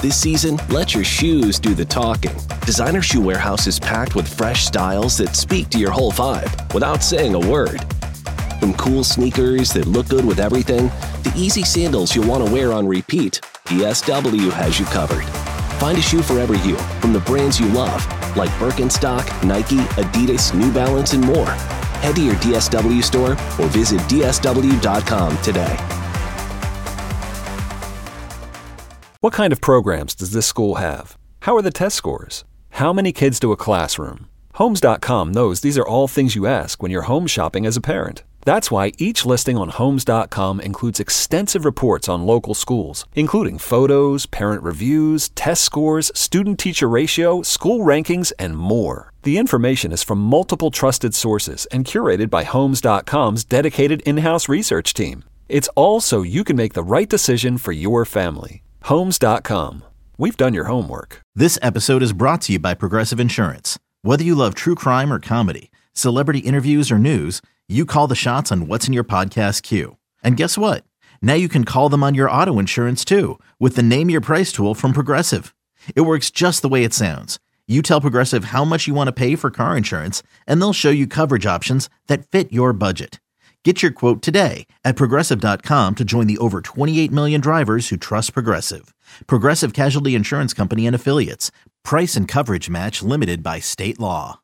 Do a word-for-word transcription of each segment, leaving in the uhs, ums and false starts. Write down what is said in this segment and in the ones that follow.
This season, let your shoes do the talking. Designer Shoe Warehouse is packed with fresh styles that speak to your whole vibe without saying a word. From cool sneakers that look good with everything, to easy sandals you'll want to wear on repeat, D S W has you covered. Find a shoe for every you from the brands you love, like Birkenstock, Nike, Adidas, New Balance, and more. Head to your D S W store or visit D S W dot com today. What kind of programs does this school have? How are the test scores? How many kids to a classroom? Homes dot com knows these are all things you ask when you're home shopping as a parent. That's why each listing on Homes dot com includes extensive reports on local schools, including photos, parent reviews, test scores, student-teacher ratio, school rankings, and more. The information is from multiple trusted sources and curated by Homes dot com's dedicated in-house research team. It's all so you can make the right decision for your family. Homes dot com. We've done your homework. This episode is brought to you by Progressive Insurance. Whether you love true crime or comedy, celebrity interviews or news, you call the shots on what's in your podcast queue. And guess what? Now you can call them on your auto insurance too with the Name Your Price tool from Progressive. It works just the way it sounds. You tell Progressive how much you want to pay for car insurance, and they'll show you coverage options that fit your budget. Get your quote today at Progressive dot com to join the over twenty-eight million drivers who trust Progressive. Progressive Casualty Insurance Company and Affiliates. Price and coverage match limited by state law.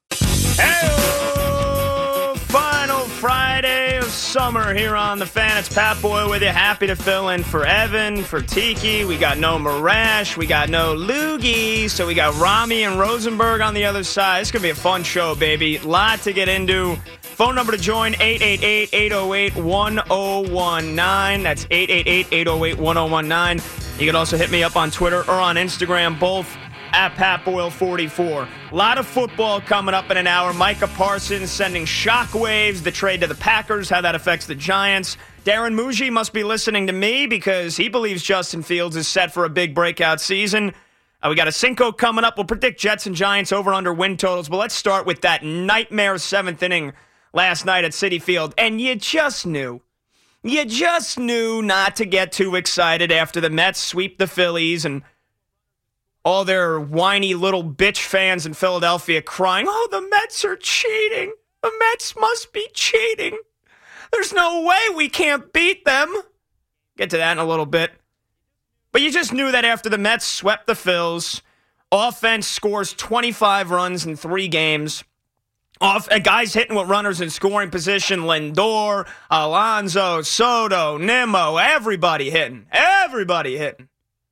Hey, final Friday of summer here on The Fan. It's Pat Boyle with you. Happy to fill in for Evan, for Tiki. We got no Marash. We got no Loogie. So we got Rami and Rosenberg on the other side. It's going to be a fun show, baby. Lot to get into. Phone number to join, eight eight eight, eight oh eight, one oh one nine. That's eight eight eight, eight oh eight, one oh one nine. You can also hit me up on Twitter or on Instagram, both at Pat Boyle forty-four. A lot of football coming up in an hour. Micah Parsons sending shockwaves, the trade to the Packers, how that affects the Giants. Darren Muji must be listening to me because he believes Justin Fields is set for a big breakout season. Uh, we got a Cinco coming up. We'll predict Jets and Giants over under win totals. But let's start with that nightmare seventh inning last night at Citi Field. And you just knew. You just knew not to get too excited after the Mets sweep the Phillies and all their whiny little bitch fans in Philadelphia crying, oh, the Mets are cheating. The Mets must be cheating. There's no way we can't beat them. Get to that in a little bit. But you just knew that after the Mets swept the Phils, offense scores twenty-five runs in three games. Off, a guys hitting with runners in scoring position, Lindor, Alonso, Soto, Nimmo, everybody hitting. Everybody hitting.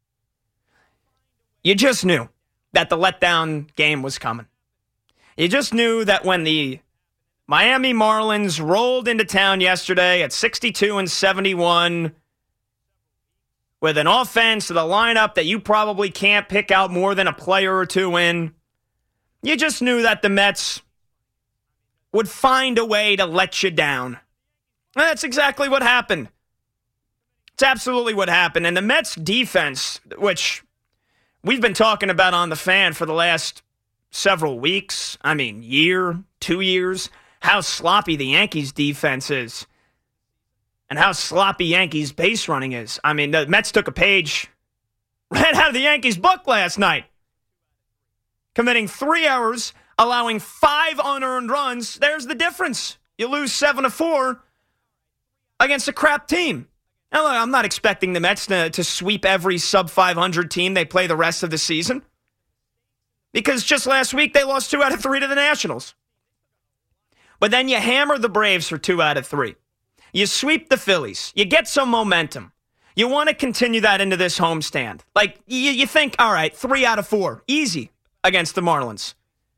You just knew that the letdown game was coming. You just knew that when the Miami Marlins rolled into town yesterday at sixty-two and seventy-one with an offense to the lineup that you probably can't pick out more than a player or two in, you just knew that the Mets would find a way to let you down. And that's exactly what happened. It's absolutely what happened. And the Mets defense, which we've been talking about on The Fan for the last several weeks, I mean, year, two years, how sloppy the Yankees defense is and how sloppy Yankees base running is. I mean, the Mets took a page right out of the Yankees book last night, committing three errors, allowing five unearned runs. There's the difference. You lose seven to four against a crap team. Now, look, I'm not expecting the Mets to, to sweep every sub five hundred team they play the rest of the season, because just last week they lost two out of three to the Nationals. But then you hammer the Braves for two out of three. You sweep the Phillies. You get some momentum. You want to continue that into this homestand. Like, you, you think, all right, three out of four, easy against the Marlins.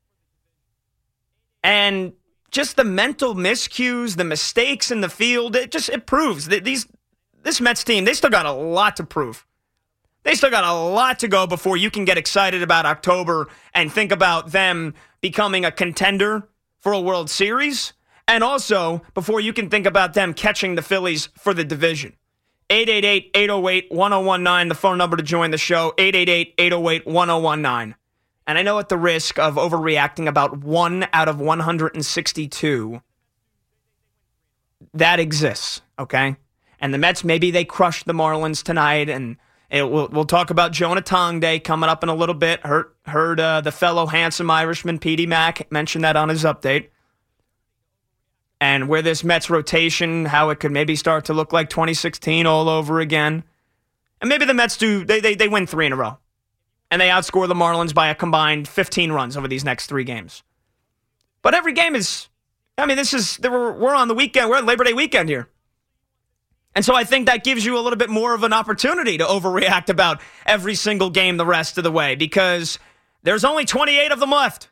And just the mental miscues, the mistakes in the field, it just it proves that these this Mets team, they still got a lot to prove. They still got a lot to go before you can get excited about October and think about them becoming a contender for a World Series, and also before you can think about them catching the Phillies for the division. eight eight eight, eight oh eight, one oh one nine, the phone number to join the show, eight eight eight, eight oh eight, one oh one nine. And I know at the risk of overreacting about one out of one hundred sixty-two, that exists, okay? And the Mets, maybe they crushed the Marlins tonight, and It, we'll, we'll talk about Jonah Tongday coming up in a little bit. Heard, heard uh, the fellow handsome Irishman, Petey Mack, mention that on his update. And where this Mets rotation, how it could maybe start to look like twenty sixteen all over again. And maybe the Mets do, they, they, they win three in a row. And they outscore the Marlins by a combined fifteen runs over these next three games. But every game is, I mean, this is, we're, we're on the weekend, we're on Labor Day weekend here. And so I think that gives you a little bit more of an opportunity to overreact about every single game the rest of the way, because there's only twenty-eight of them left.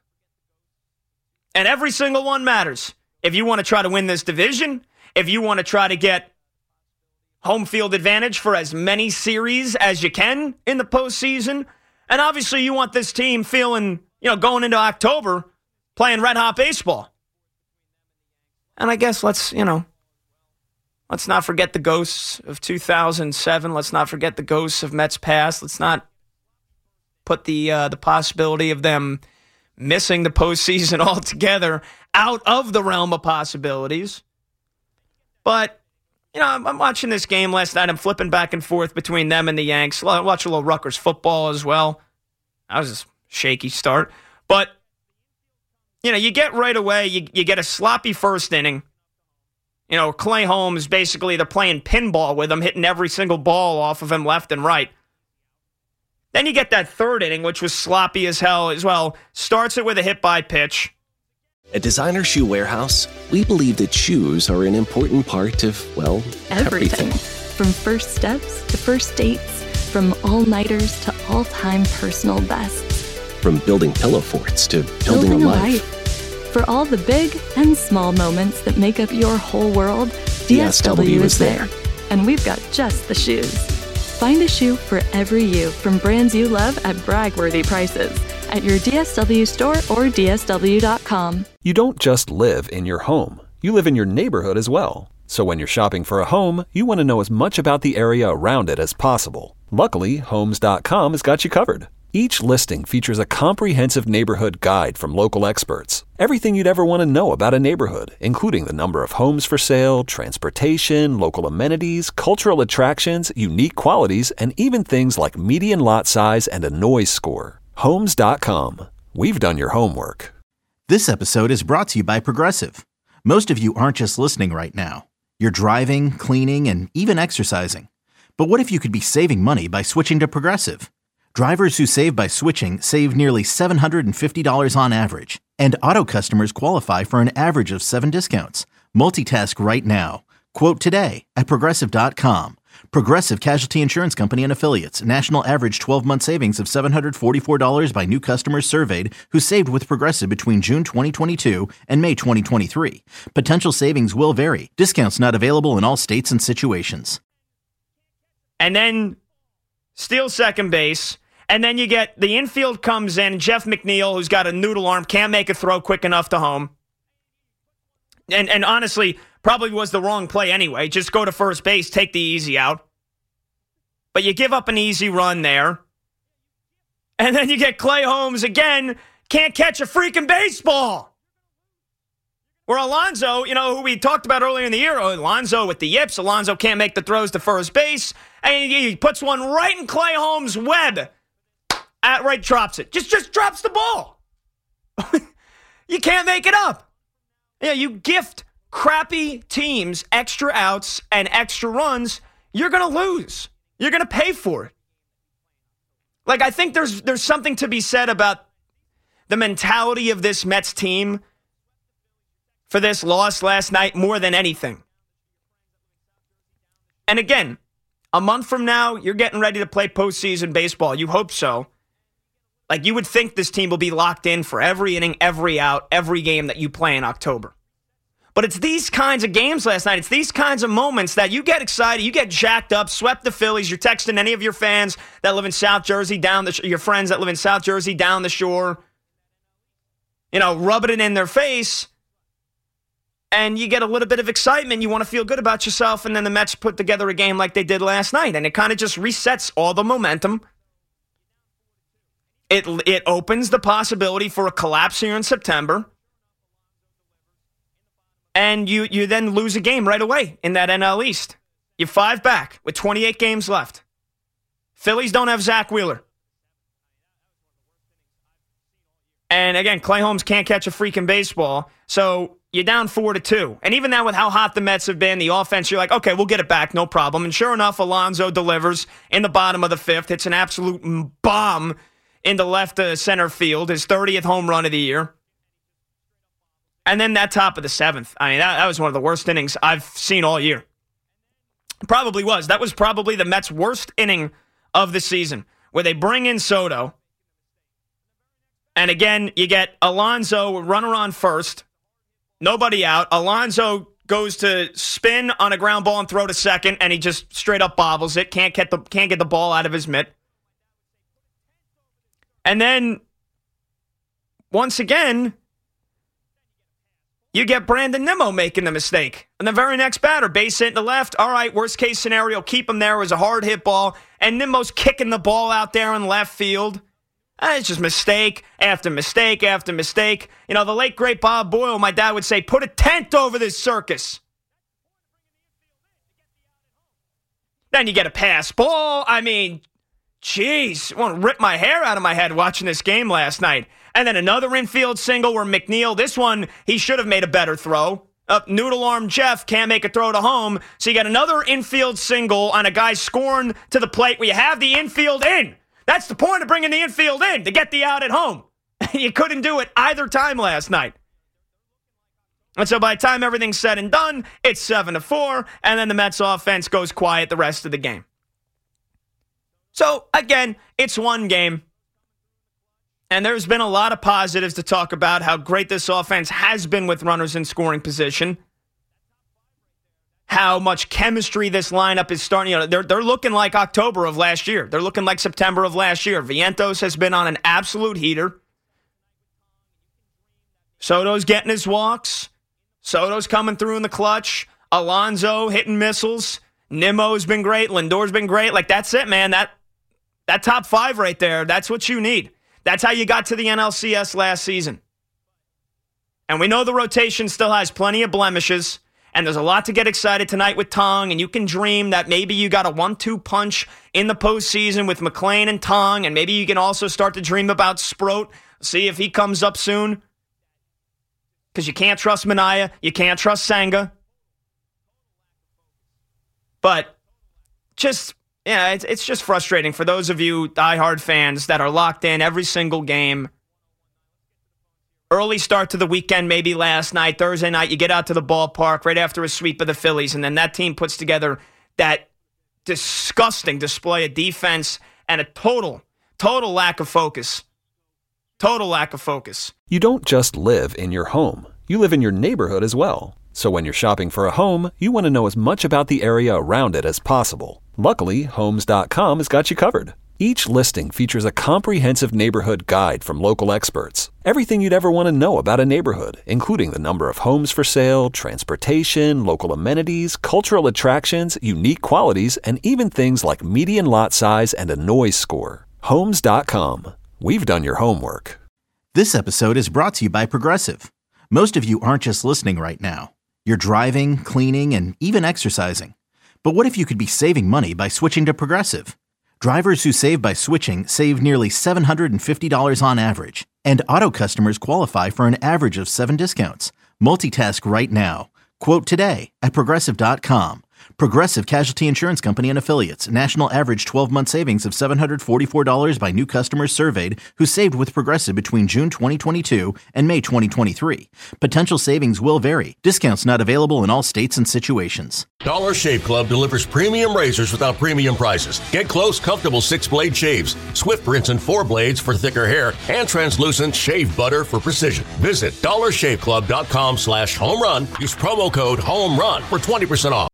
And every single one matters. If you want to try to win this division, if you want to try to get home field advantage for as many series as you can in the postseason, and obviously you want this team feeling, you know, going into October, playing red-hot baseball. And I guess let's, you know, let's not forget the ghosts of two thousand seven. Let's not forget the ghosts of Mets past. Let's not put the uh, the possibility of them missing the postseason altogether out of the realm of possibilities. But, you know, I'm, I'm watching this game last night. I'm flipping back and forth between them and the Yanks. I watch a little Rutgers football as well. That was a shaky start. But, you know, you get right away, you, you get a sloppy first inning. You know, Clay Holmes, basically, they're playing pinball with him, hitting every single ball off of him left and right. Then you get that third inning, which was sloppy as hell as well. Starts it with a hit-by pitch. At Designer Shoe Warehouse, we believe that shoes are an important part of, well, everything. everything. From first steps to first dates, from all-nighters to all-time personal bests. From building pillow forts to building, building a, a life. life. For all the big and small moments that make up your whole world, D S W is there. And we've got just the shoes. Find a shoe for every you from brands you love at brag-worthy prices at your D S W store or D S W dot com. You don't just live in your home. You live in your neighborhood as well. So when you're shopping for a home, you want to know as much about the area around it as possible. Luckily, Homes dot com has got you covered. Each listing features a comprehensive neighborhood guide from local experts. Everything you'd ever want to know about a neighborhood, including the number of homes for sale, transportation, local amenities, cultural attractions, unique qualities, and even things like median lot size and a noise score. Homes dot com. We've done your homework. This episode is brought to you by Progressive. Most of you aren't just listening right now. You're driving, cleaning, and even exercising. But what if you could be saving money by switching to Progressive? Drivers who save by switching save nearly seven hundred fifty dollars on average. And auto customers qualify for an average of seven discounts. Multitask right now. Quote today at Progressive dot com. Progressive Casualty Insurance Company and Affiliates. National average twelve-month savings of seven hundred forty-four dollars by new customers surveyed who saved with Progressive between June twenty twenty-two and May twenty twenty-three. Potential savings will vary. Discounts not available in all states and situations. And then steal second base. And then you get the infield comes in. Jeff McNeil, who's got a noodle arm, can't make a throw quick enough to home. And and honestly, probably was the wrong play anyway. Just go to first base, take the easy out. But you give up an easy run there. And then you get Clay Holmes again, can't catch a freaking baseball. Where Alonso, you know, who we talked about earlier in the year, Alonso with the yips, Alonso can't make the throws to first base, and he puts one right in Clay Holmes' web. Outright drops it. Just, just drops the ball. You can't make it up. Yeah, you gift crappy teams extra outs and extra runs, you're going to lose. You're going to pay for it. Like, I think there's there's something to be said about the mentality of this Mets team for this loss last night more than anything. And again, a month from now, you're getting ready to play postseason baseball. You hope so. Like, you would think this team will be locked in for every inning, every out, every game that you play in October. But it's these kinds of games last night. It's these kinds of moments that you get excited, you get jacked up, swept the Phillies. You're texting any of your fans that live in South Jersey down the sh- your friends that live in South Jersey down the shore. You know, rubbing it in their face. And you get a little bit of excitement. You want to feel good about yourself. And then the Mets put together a game like they did last night. And it kind of just resets all the momentum. It it opens the possibility for a collapse here in September. And you you then lose a game right away in that N L East. You're five back with twenty-eight games left. Phillies don't have Zach Wheeler. And again, Clay Holmes can't catch a freaking baseball. So you're down four to two. And even now with how hot the Mets have been, the offense, you're like, okay, we'll get it back, no problem. And sure enough, Alonso delivers in the bottom of the fifth. Hits an absolute bomb into left uh, center field, his thirtieth home run of the year. And then that top of the seventh. I mean, that, that was one of the worst innings I've seen all year. Probably was. That was probably the Mets' worst inning of the season, where they bring in Soto. And again, you get Alonso, runner on first, nobody out. Alonso goes to spin on a ground ball and throw to second, and he just straight up bobbles it. Can't get the can't get the ball out of his mitt. And then, once again, you get Brandon Nimmo making the mistake. And the very next batter, base hit to left. All right, worst case scenario, keep him there. It was a hard hit ball. And Nimmo's kicking the ball out there in left field. Uh, it's just mistake after mistake after mistake. You know, the late, great Bob Boyle, my dad would say, put a tent over this circus. Then you get a pass ball. I mean, jeez, I want to rip my hair out of my head watching this game last night. And then another infield single where McNeil, this one, he should have made a better throw. Up noodle arm Jeff can't make a throw to home. So you got another infield single on a guy scoring to the plate where you have the infield in. That's the point of bringing the infield in, to get the out at home. You couldn't do it either time last night. And so by the time everything's said and done, it's seven to four, and then the Mets offense goes quiet the rest of the game. So, again, it's one game. And there's been a lot of positives to talk about how great this offense has been with runners in scoring position. How much chemistry this lineup is starting. You know, they're, they're looking like October of last year. They're looking like September of last year. Vientos has been on an absolute heater. Soto's getting his walks. Soto's coming through in the clutch. Alonso hitting missiles. Nimmo's been great. Lindor's been great. Like, that's it, man. That, that top five right there, that's what you need. That's how you got to the N L C S last season. And we know the rotation still has plenty of blemishes. And there's a lot to get excited tonight with Tong, and you can dream that maybe you got a one two punch in the postseason with McLean and Tong, and maybe you can also start to dream about Sproat, see if he comes up soon. Because you can't trust Minaya, you can't trust Senga. But just, yeah, it's, it's just frustrating for those of you diehard fans that are locked in every single game. Early start to the weekend, maybe last night, Thursday night, you get out to the ballpark right after a sweep of the Phillies, and then that team puts together that disgusting display of defense and a total, total lack of focus. Total lack of focus. You don't just live in your home. You live in your neighborhood as well. So when you're shopping for a home, you want to know as much about the area around it as possible. Luckily, Homes dot com has got you covered. Each listing features a comprehensive neighborhood guide from local experts. Everything you'd ever want to know about a neighborhood, including the number of homes for sale, transportation, local amenities, cultural attractions, unique qualities, and even things like median lot size and a noise score. Homes dot com. We've done your homework. This episode is brought to you by Progressive. Most of you aren't just listening right now. You're driving, cleaning, and even exercising. But what if you could be saving money by switching to Progressive? Drivers who save by switching save nearly seven hundred fifty dollars on average. And auto customers qualify for an average of seven discounts. Multitask right now. Quote today at Progressive dot com. Progressive Casualty Insurance Company and Affiliates. National average twelve-month savings of seven hundred forty-four dollars by new customers surveyed who saved with Progressive between June twenty twenty-two and May twenty twenty-three. Potential savings will vary. Discounts not available in all states and situations. Dollar Shave Club delivers premium razors without premium prices. Get close, comfortable six-blade shaves, swift rinse and four blades for thicker hair, and translucent shave butter for precision. Visit dollar shave club dot com slash home run. Use promo code HOMERUN for twenty percent off.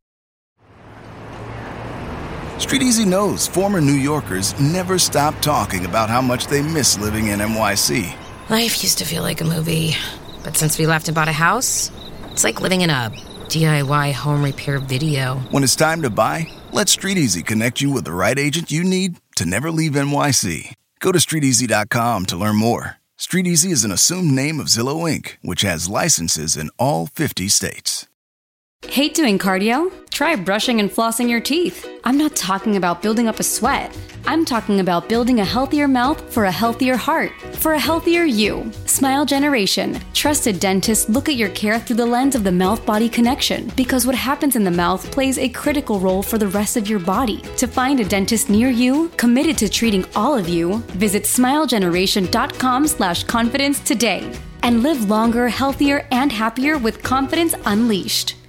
Street Easy knows former New Yorkers never stop talking about how much they miss living in N Y C. Life used to feel like a movie, but since we left and bought a house, it's like living in a D I Y home repair video. When it's time to buy, let Street Easy connect you with the right agent you need to never leave N Y C. Go to street easy dot com to learn more. Street Easy is an assumed name of Zillow Incorporated, which has licenses in all fifty states. Hate doing cardio? Try brushing and flossing your teeth. I'm not talking about building up a sweat. I'm talking about building a healthier mouth for a healthier heart, for a healthier you. Smile Generation. Trusted dentists look at your care through the lens of the mouth-body connection, because what happens in the mouth plays a critical role for the rest of your body. To find a dentist near you, committed to treating all of you, visit smilegeneration.com slash confidence today. And live longer, healthier, and happier with confidence unleashed.